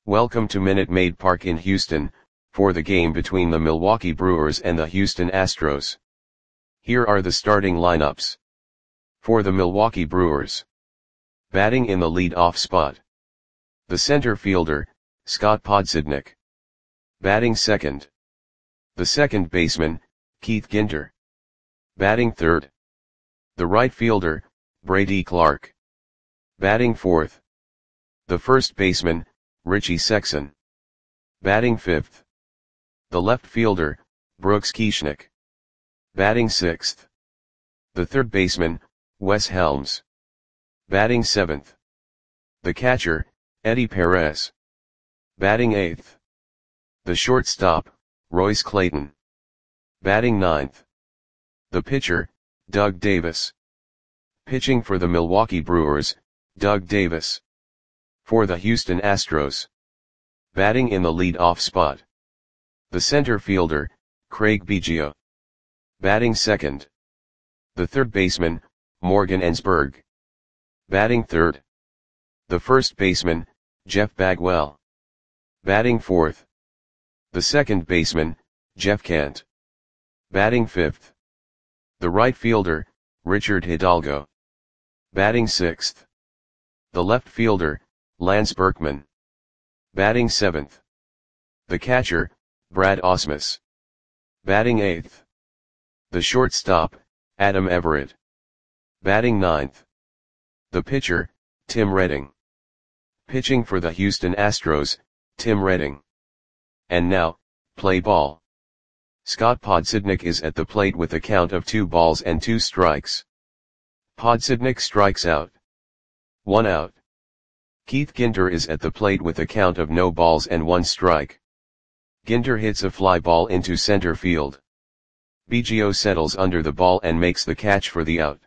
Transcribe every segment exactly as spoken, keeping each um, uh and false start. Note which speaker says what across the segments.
Speaker 1: Welcome to Minute Maid Park in Houston, for the game between the Milwaukee Brewers and the Houston Astros. Here are the starting lineups. For the Milwaukee Brewers. Batting in the lead-off spot. The center fielder, Scott Podsednik. Batting second. The second baseman, Keith Ginter. Batting third. The right fielder, Brady Clark. Batting fourth. The first baseman, Richie Sexson. Batting fifth. The left fielder, Brooks Kieschnick. Batting sixth. The third baseman, Wes Helms. Batting seventh. The catcher, Eddie Perez. Batting eighth. The shortstop, Royce Clayton. Batting ninth. The pitcher, Doug Davis. Pitching for the Milwaukee Brewers, Doug Davis. For the Houston Astros. Batting in the lead-off spot. The center fielder, Craig Biggio. Batting second. The third baseman, Morgan Ensberg. Batting third. The first baseman, Jeff Bagwell. Batting fourth. The second baseman, Jeff Kent. Batting fifth. The right fielder, Richard Hidalgo. Batting sixth. The left fielder, Lance Berkman. Batting seventh. The catcher, Brad Ausmus. Batting eighth. The shortstop, Adam Everett. Batting ninth. The pitcher, Tim Redding. Pitching for the Houston Astros, Tim Redding. And now, play ball. Scott Podsednik is at the plate with a count of two balls and two strikes. Podsednik strikes out. One out. Keith Ginter is at the plate with a count of no balls and one strike. Ginter hits a fly ball into center field. Biggio settles under the ball and makes the catch for the out.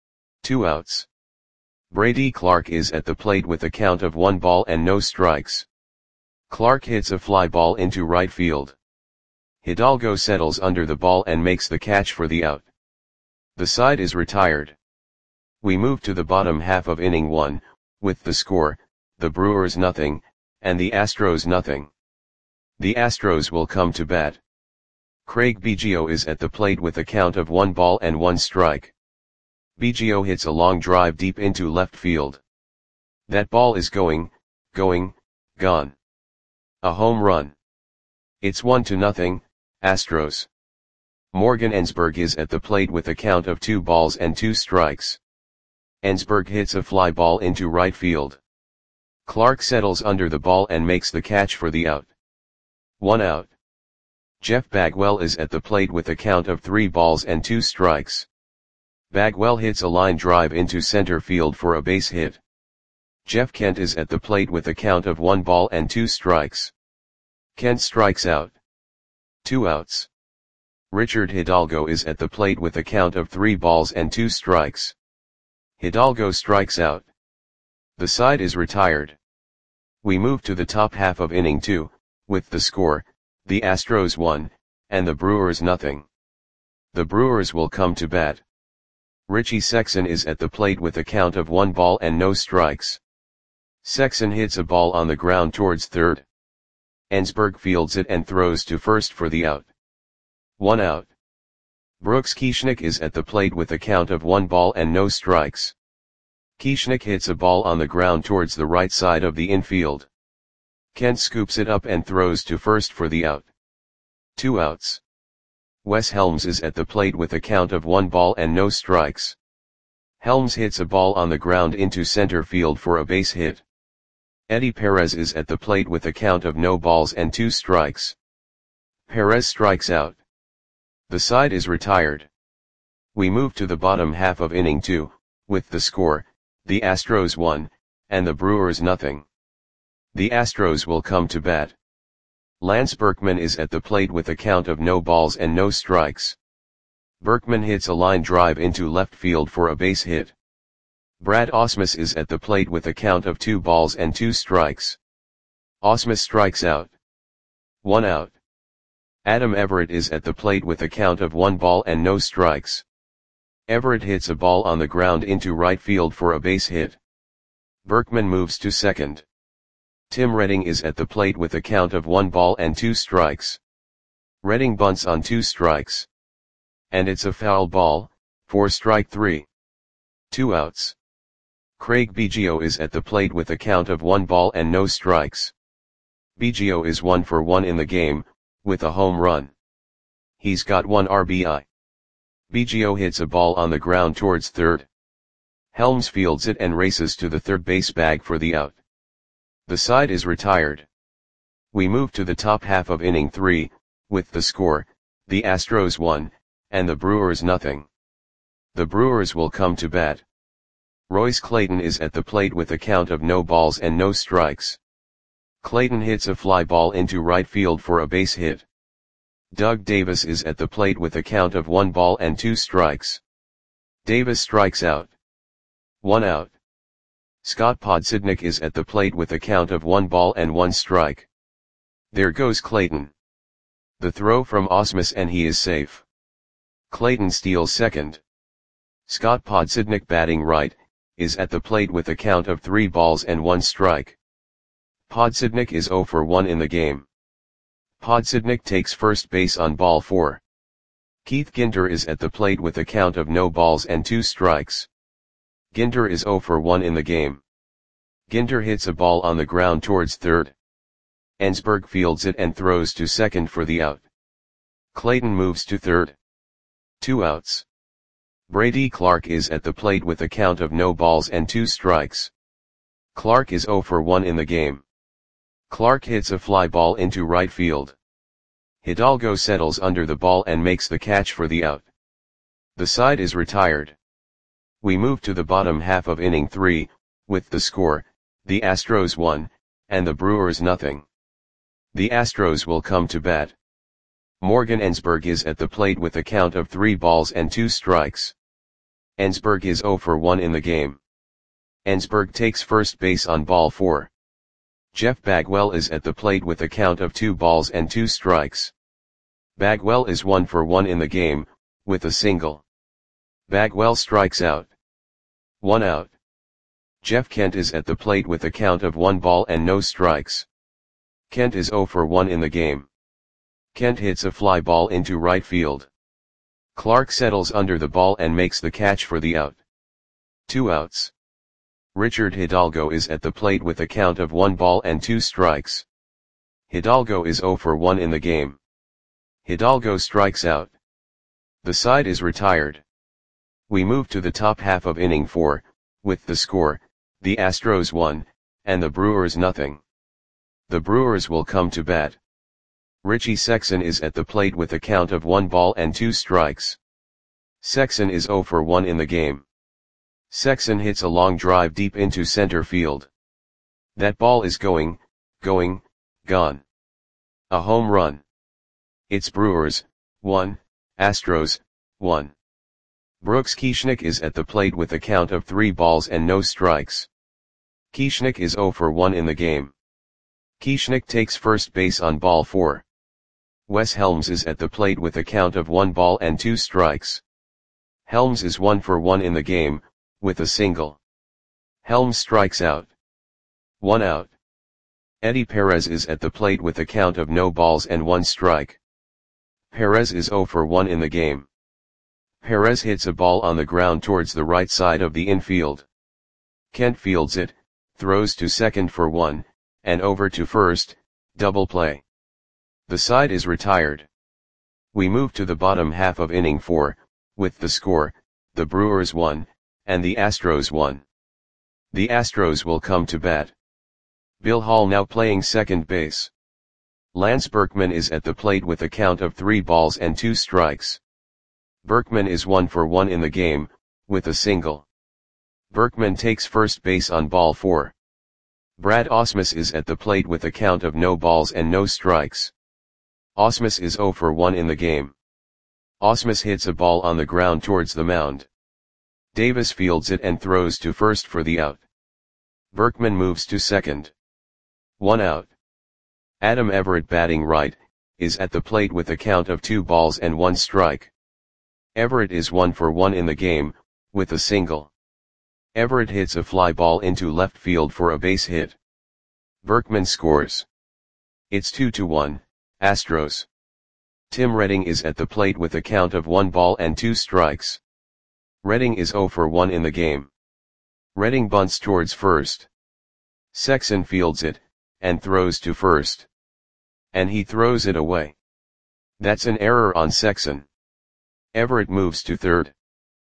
Speaker 1: Two outs. Brady Clark is at the plate with a count of one ball and no strikes. Clark hits a fly ball into right field. Hidalgo settles under the ball and makes the catch for the out. The side is retired. We move to the bottom half of inning one, with the score, the Brewers nothing, and the Astros nothing. The Astros will come to bat. Craig Biggio is at the plate with a count of one ball and one strike. Biggio hits a long drive deep into left field. That ball is going, going, gone. A home run. It's one to nothing, Astros. Morgan Ensberg is at the plate with a count of two balls and two strikes. Ensberg hits a fly ball into right field. Clark settles under the ball and makes the catch for the out. One out. Jeff Bagwell is at the plate with a count of three balls and two strikes. Bagwell hits a line drive into center field for a base hit. Jeff Kent is at the plate with a count of one ball and two strikes. Kent strikes out. Two outs. Richard Hidalgo is at the plate with a count of three balls and two strikes. Hidalgo strikes out. The side is retired. We move to the top half of inning two, with the score, the Astros one, and the Brewers nothing. The Brewers will come to bat. Richie Sexson is at the plate with a count of one ball and no strikes. Sexson hits a ball on the ground towards third. Ensberg fields it and throws to first for the out. One out. Brooks Kieschnick is at the plate with a count of one ball and no strikes. Kieschnick hits a ball on the ground towards the right side of the infield. Kent scoops it up and throws to first for the out. Two outs. Wes Helms is at the plate with a count of one ball and no strikes. Helms hits a ball on the ground into center field for a base hit. Eddie Perez is at the plate with a count of no balls and two strikes. Perez strikes out. The side is retired. We move to the bottom half of inning two, with the score, the Astros one, and the Brewers nothing. The Astros will come to bat. Lance Berkman is at the plate with a count of no balls and no strikes. Berkman hits a line drive into left field for a base hit. Brad Ausmus is at the plate with a count of two balls and two strikes. Ausmus strikes out. One out. Adam Everett is at the plate with a count of one ball and no strikes. Everett hits a ball on the ground into right field for a base hit. Berkman moves to second. Tim Redding is at the plate with a count of one ball and two strikes. Redding bunts on two strikes. And it's a foul ball, for strike three. Two outs. Craig Biggio is at the plate with a count of one ball and no strikes. Biggio is one for one in the game, with a home run. He's got one R B I. Biggio hits a ball on the ground towards third. Helms fields it and races to the third base bag for the out. The side is retired. We move to the top half of inning three, with the score, the Astros one, and the Brewers nothing. The Brewers will come to bat. Royce Clayton is at the plate with a count of no balls and no strikes. Clayton hits a fly ball into right field for a base hit. Doug Davis is at the plate with a count of one ball and two strikes. Davis strikes out. One out. Scott Podsednik is at the plate with a count of one ball and one strike. There goes Clayton. The throw from Ausmus and he is safe. Clayton steals second. Scott Podsednik, batting right, is at the plate with a count of three balls and one strike. Podsednik is zero for one in the game. Podsednik takes first base on ball four. Keith Ginter is at the plate with a count of no balls and two strikes. Ginter is zero for one in the game. Ginter hits a ball on the ground towards third. Ensberg fields it and throws to second for the out. Clayton moves to third. Two outs. Brady Clark is at the plate with a count of no balls and two strikes. Clark is zero for one in the game. Clark hits a fly ball into right field. Hidalgo settles under the ball and makes the catch for the out. The side is retired. We move to the bottom half of inning three, with the score, the Astros one, and the Brewers nothing. The Astros will come to bat. Morgan Ensberg is at the plate with a count of three balls and two strikes. Ensberg is zero for one in the game. Ensberg takes first base on ball four. Jeff Bagwell is at the plate with a count of two balls and two strikes. Bagwell is one for one in the game, with a single. Bagwell strikes out. One out. Jeff Kent is at the plate with a count of one ball and no strikes. Kent is zero for one in the game. Kent hits a fly ball into right field. Clark settles under the ball and makes the catch for the out. Two outs. Richard Hidalgo is at the plate with a count of one ball and two strikes. Hidalgo is zero for one in the game. Hidalgo strikes out. The side is retired. We move to the top half of inning four, with the score, the Astros one, and the Brewers nothing. The Brewers will come to bat. Richie Sexson is at the plate with a count of one ball and two strikes. Sexson is zero for one in the game. Sexson hits a long drive deep into center field. That ball is going, going, gone. A home run. It's Brewers, one, Astros, one. Brooks Kieschnick is at the plate with a count of three balls and no strikes. Kieschnick is zero for one in the game. Kieschnick takes first base on ball four. Wes Helms is at the plate with a count of one ball and two strikes. Helms is one for one in the game, with a single. Helms strikes out. One out. Eddie Perez is at the plate with a count of no balls and one strike. Perez is zero for one in the game. Perez hits a ball on the ground towards the right side of the infield. Kent fields it, throws to second for one, and over to first, double play. The side is retired. We move to the bottom half of inning four, with the score, the Brewers one, and the Astros one. The Astros will come to bat. Bill Hall now playing second base. Lance Berkman is at the plate with a count of three balls and two strikes. Berkman is one for one in the game, with a single. Berkman takes first base on ball four. Brad Ausmus is at the plate with a count of no balls and no strikes. Ausmus is zero for one in the game. Ausmus hits a ball on the ground towards the mound. Davis fields it and throws to first for the out. Berkman moves to second. One out. Adam Everett, batting right, is at the plate with a count of two balls and one strike. Everett is one for one in the game, with a single. Everett hits a fly ball into left field for a base hit. Berkman scores. It's two to one, Astros. Tim Redding is at the plate with a count of one ball and two strikes. Redding is zero for one in the game. Redding bunts towards first. Sexson fields it, and throws to first. And he throws it away. That's an error on Sexson. Everett moves to third.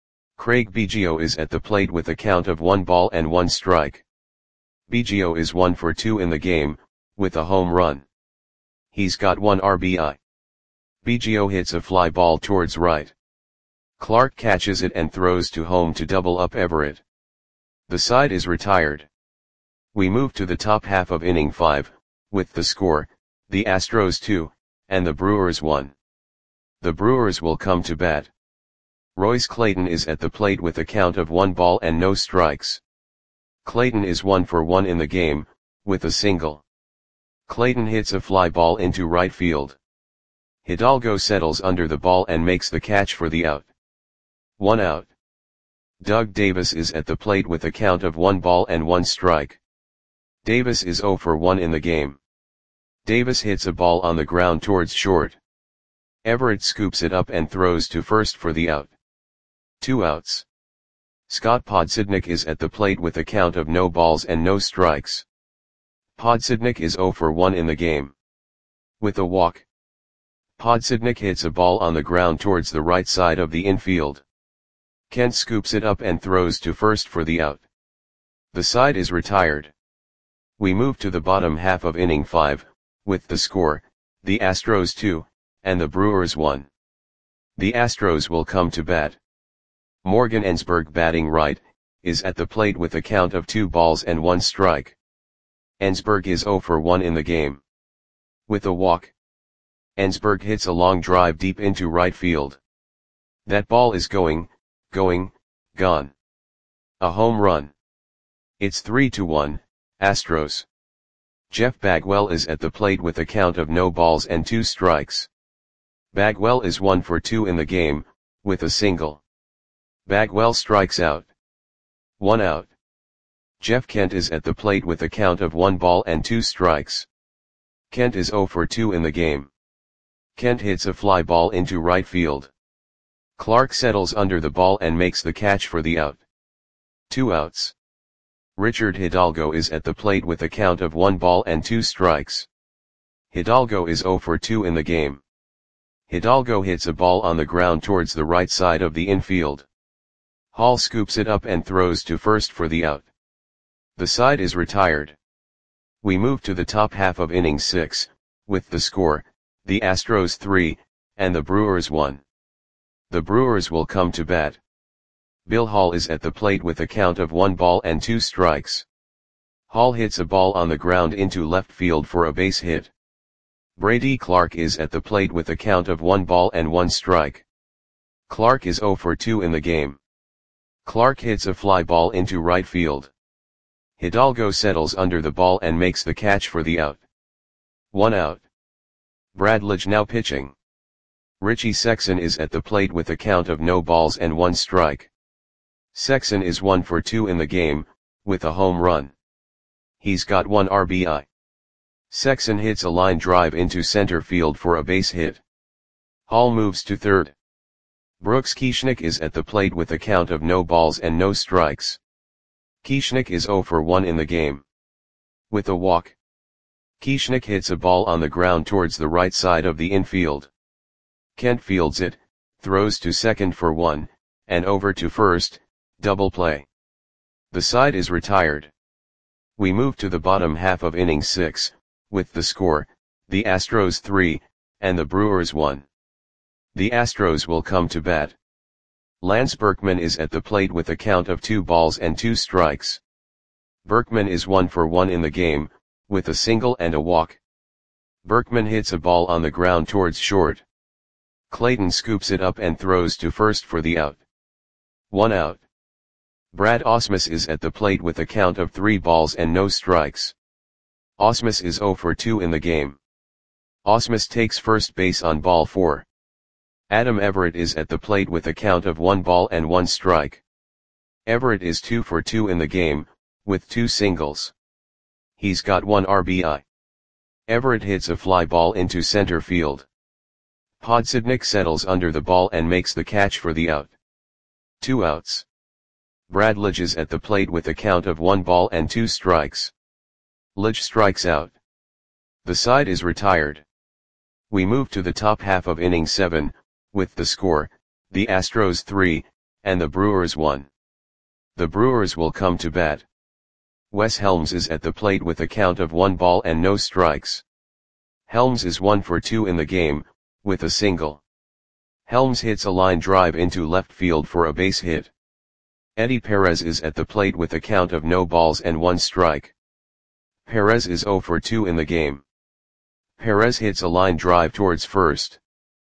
Speaker 1: Craig Biggio is at the plate with a count of one ball and one strike. Biggio is one for two in the game, with a home run. He's got one R B I. Biggio hits a fly ball towards right. Clark catches it and throws to home to double up Everett. The side is retired. We move to the top half of inning five, with the score, the Astros two, and the Brewers one. The Brewers will come to bat. Royce Clayton is at the plate with a count of one ball and no strikes. Clayton is one for one in the game, with a single. Clayton hits a fly ball into right field. Hidalgo settles under the ball and makes the catch for the out. One out. Doug Davis is at the plate with a count of one ball and one strike. Davis is zero for one in the game. Davis hits a ball on the ground towards short. Everett scoops it up and throws to first for the out. Two outs. Scott Podsednik is at the plate with a count of no balls and no strikes. Podsednik is zero for one in the game. With a walk. Podsednik hits a ball on the ground towards the right side of the infield. Kent scoops it up and throws to first for the out. The side is retired. We move to the bottom half of inning five, with the score, the Astros two, and the Brewers one. The Astros will come to bat. Morgan Ensberg, batting right, is at the plate with a count of two balls and one strike. Ensberg is zero for one in the game. With a walk. Ensberg hits a long drive deep into right field. That ball is going, going, gone. A home run. It's three to one, Astros. Jeff Bagwell is at the plate with a count of no balls and two strikes. Bagwell is one for two in the game, with a single. Bagwell strikes out. One out. Jeff Kent is at the plate with a count of one ball and two strikes. Kent is zero for two in the game. Kent hits a fly ball into right field. Clark settles under the ball and makes the catch for the out. Two outs. Richard Hidalgo is at the plate with a count of one ball and two strikes. Hidalgo is zero for two in the game. Hidalgo hits a ball on the ground towards the right side of the infield. Hall scoops it up and throws to first for the out. The side is retired. We move to the top half of inning six, with the score, the Astros three, and the Brewers one. The Brewers will come to bat. Bill Hall is at the plate with a count of one ball and two strikes. Hall hits a ball on the ground into left field for a base hit. Brady Clark is at the plate with a count of one ball and one strike. Clark is zero for two in the game. Clark hits a fly ball into right field. Hidalgo settles under the ball and makes the catch for the out. One out. Bradledge now pitching. Richie Sexson is at the plate with a count of no balls and one strike. Sexson is one for two in the game, with a home run. He's got one R B I. Sexson hits a line drive into center field for a base hit. Hall moves to third. Brooks Kieschnick is at the plate with a count of no balls and no strikes. Kieschnick is zero for one in the game. With a walk. Kieschnick hits a ball on the ground towards the right side of the infield. Kent fields it, throws to second for one, and over to first, double play. The side is retired. We move to the bottom half of inning six, with the score, the Astros three, and the Brewers one. The Astros will come to bat. Lance Berkman is at the plate with a count of two balls and two strikes. Berkman is one for one in the game, with a single and a walk. Berkman hits a ball on the ground towards short. Clayton scoops it up and throws to first for the out. One out. Brad Ausmus is at the plate with a count of three balls and no strikes. Ausmus is zero for two in the game. Ausmus takes first base on ball four. Adam Everett is at the plate with a count of one ball and one strike. Everett is two for two in the game, with two singles. He's got one R B I. Everett hits a fly ball into center field. Podsednik settles under the ball and makes the catch for the out. Two outs. Brad Lidge is at the plate with a count of one ball and two strikes. Lidge strikes out. The side is retired. We move to the top half of inning seven, with the score, the Astros three, and the Brewers one. The Brewers will come to bat. Wes Helms is at the plate with a count of one ball and no strikes. Helms is one for two in the game, with a single. Helms hits a line drive into left field for a base hit. Eddie Perez is at the plate with a count of no balls and one strike. Perez is zero for two in the game. Perez hits a line drive towards first.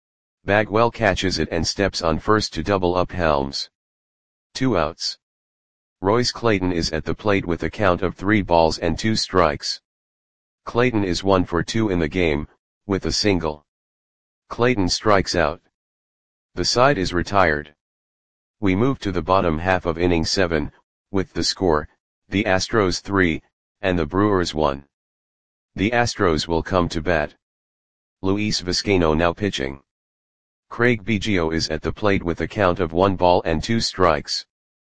Speaker 1: Bagwell catches it and steps on first to double up Helms. Two outs. Royce Clayton is at the plate with a count of three balls and two strikes. Clayton is one for two in the game, with a single. Clayton strikes out. The side is retired. We move to the bottom half of inning seven, with the score, the Astros three, and the Brewers one. The Astros will come to bat. Luis Vizcaino now pitching. Craig Biggio is at the plate with a count of one ball and two strikes.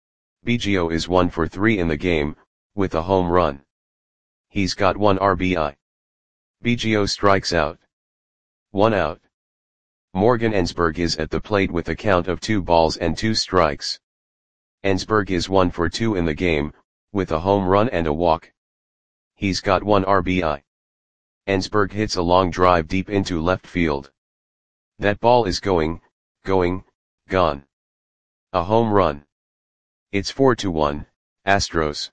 Speaker 1: Biggio is one for three in the game, with a home run. He's got one R B I. Biggio strikes out. One out. Morgan Ensberg is at the plate with a count of two balls and two strikes. Ensberg is one for two in the game, with a home run and a walk. He's got one R B I. Ensberg hits a long drive deep into left field. That ball is going, going, gone. A home run. It's four to one, Astros.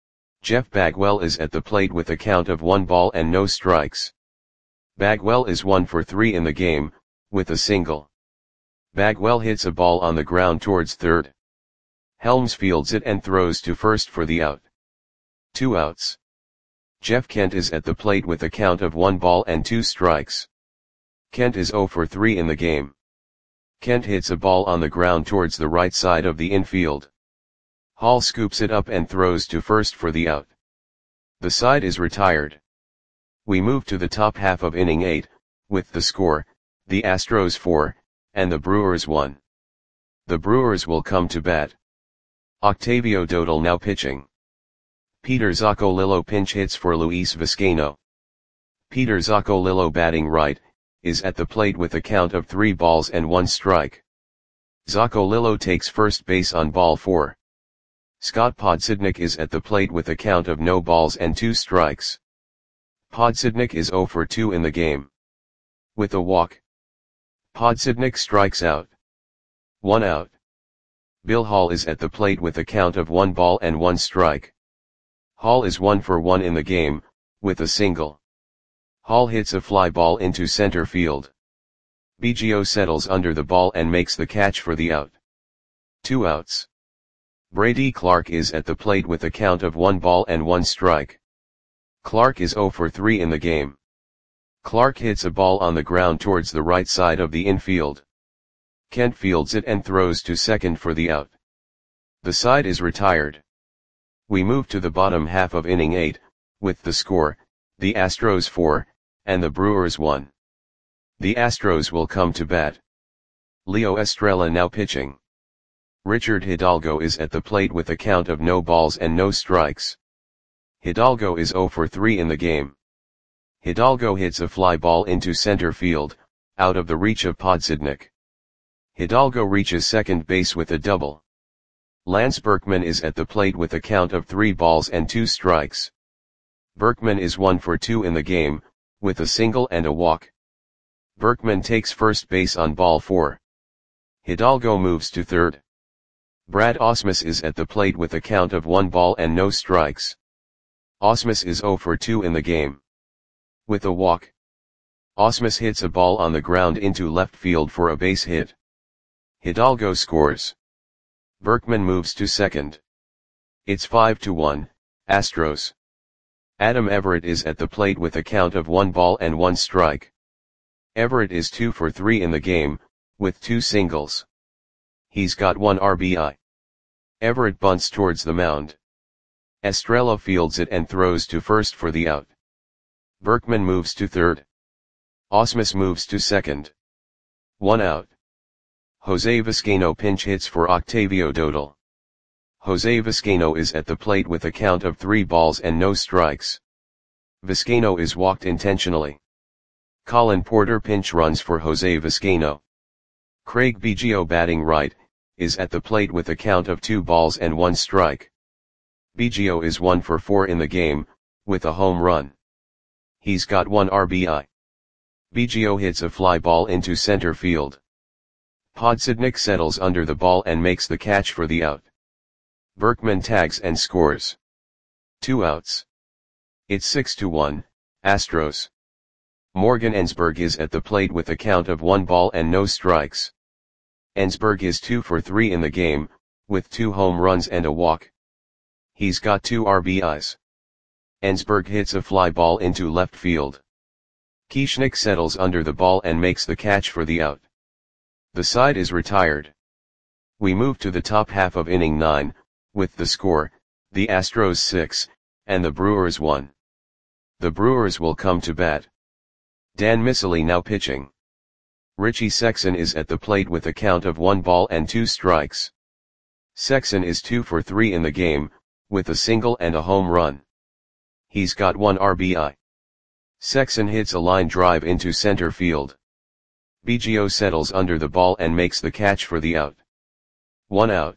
Speaker 1: Jeff Bagwell is at the plate with a count of one ball and no strikes. Bagwell is one for three in the game, with a single. Bagwell hits a ball on the ground towards third. Helms fields it and throws to first for the out. Two outs. Jeff Kent is at the plate with a count of one ball and two strikes. Kent is zero for three in the game. Kent hits a ball on the ground towards the right side of the infield. Hall scoops it up and throws to first for the out. The side is retired. We move to the top half of inning eight, with the score, the Astros four, and the Brewers one. The Brewers will come to bat. Octavio Dotel now pitching. Peter Zaccolillo pinch hits for Luis Vizcaino. Peter Zaccolillo batting right, is at the plate with a count of three balls and one strike. Zaccolillo takes first base on ball four. Scott Podsednik is at the plate with a count of no balls and two strikes. Podsednik is zero for two in the game. With a walk. Podsednik strikes out. One out. Bill Hall is at the plate with a count of one ball and one strike. Hall is one for one in the game, with a single. Hall hits a fly ball into center field. Biggio settles under the ball and makes the catch for the out. Two outs. Brady Clark is at the plate with a count of one ball and one strike. Clark is zero for three in the game. Clark hits a ball on the ground towards the right side of the infield. Kent fields it and throws to second for the out. The side is retired. We move to the bottom half of inning eight, with the score, the Astros four, and the Brewers one. The Astros will come to bat. Leo Estrella now pitching. Richard Hidalgo is at the plate with a count of no balls and no strikes. Hidalgo is zero for three in the game. Hidalgo hits a fly ball into center field, out of the reach of Podsednik. Hidalgo reaches second base with a double. Lance Berkman is at the plate with a count of three balls and two strikes. Berkman is one for two in the game, with a single and a walk. Berkman takes first base on ball four. Hidalgo moves to third. Brad Ausmus is at the plate with a count of one ball and no strikes. Ausmus is zero for two in the game. With a walk. Ausmus hits a ball on the ground into left field for a base hit. Hidalgo scores. Berkman moves to second. It's five to one, Astros. Adam Everett is at the plate with a count of one ball and one strike. Everett is two for three in the game, with two singles. He's got one R B I. Everett bunts towards the mound. Estrella fields it and throws to first for the out. Berkman moves to third. Ausmus moves to second. One out. Jose Vizcaino pinch hits for Octavio Dodal. Jose Vizcaino is at the plate with a count of three balls and no strikes. Vizcaino is walked intentionally. Colin Porter pinch runs for Jose Vizcaino. Craig Biggio batting right, is at the plate with a count of two balls and one strike. Biggio is one for four in the game, with a home run. He's got one R B I. Biggio hits a fly ball into center field. Podsednik settles under the ball and makes the catch for the out. Berkman tags and scores. Two outs. It's six to one, Astros. Morgan Ensberg is at the plate with a count of one ball and no strikes. Ensberg is two for three in the game, with two home runs and a walk. He's got two R B Is. Ensberg hits a fly ball into left field. Kieschnick settles under the ball and makes the catch for the out. The side is retired. We move to the top half of inning nine, with the score, the Astros six, and the Brewers one. The Brewers will come to bat. Dan Miceli now pitching. Richie Sexson is at the plate with a count of one ball and two strikes. Sexson is two for three in the game, with a single and a home run. He's got one R B I. Sexson hits a line drive into center field. Biggio settles under the ball and makes the catch for the out. One out.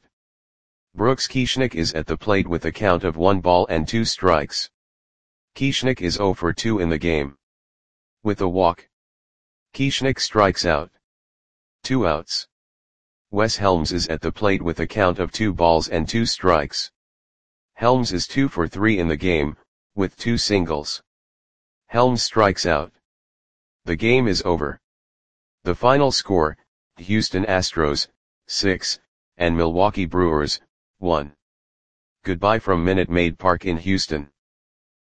Speaker 1: Brooks Kieschnick is at the plate with a count of one ball and two strikes. Kieschnick is zero for two in the game. With a walk. Kieschnick strikes out. Two outs. Wes Helms is at the plate with a count of two balls and two strikes. Helms is two for three in the game, with two singles. Helms strikes out. The game is over. The final score, Houston Astros, six, and Milwaukee Brewers, one. Goodbye from Minute Maid Park in Houston.